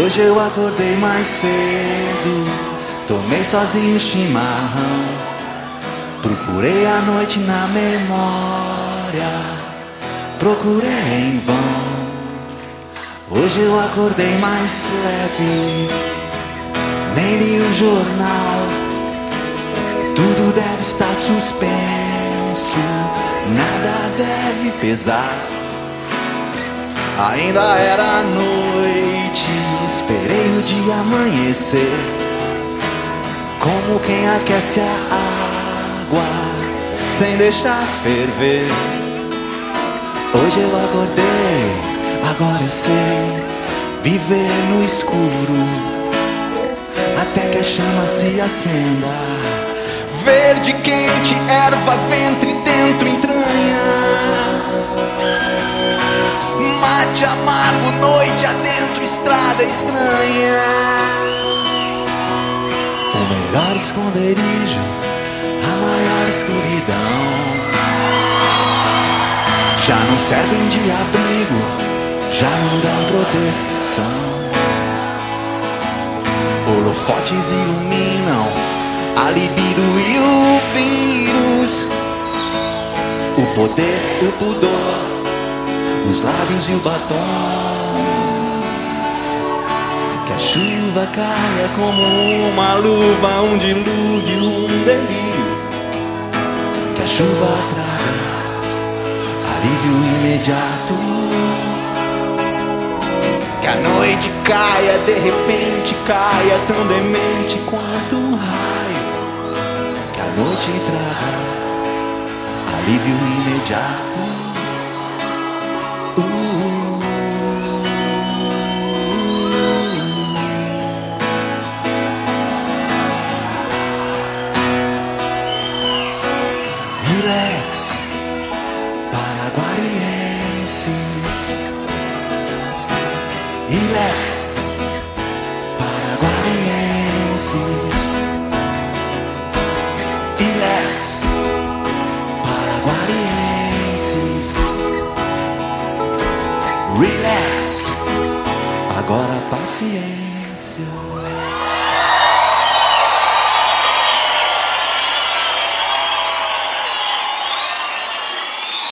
Hoje eu acordei mais cedo, tomei sozinho chimarrão, procurei a noite na memória, procurei em vão. Hoje eu acordei mais leve, nem li o jornal, tudo deve estar suspenso, nada deve pesar. Ainda era noite, esperei o dia amanhecer, como quem aquece a água sem deixar ferver. Hoje eu acordei, agora eu sei viver no escuro, até que a chama se acenda. Verde quente, erva, ventre, dentro, entranhas. Mate amargo, noite adentro, estrada estranha. O melhor esconderijo, a maior escuridão. Já não servem de abrigo, já não dão proteção. Holofotes iluminam a libido e o vírus, o poder, o pudor, os lábios e o batom. Que a chuva caia como uma luva, um dilúvio, um delírio. Que a chuva traga alívio imediato. Que a noite caia, de repente caia, tão demente quanto um raio. Que a noite traga alívio imediato. Relax, paraguarienses. Relax, paraguarienses. Relax, paraguarienses. Relax, agora paciência.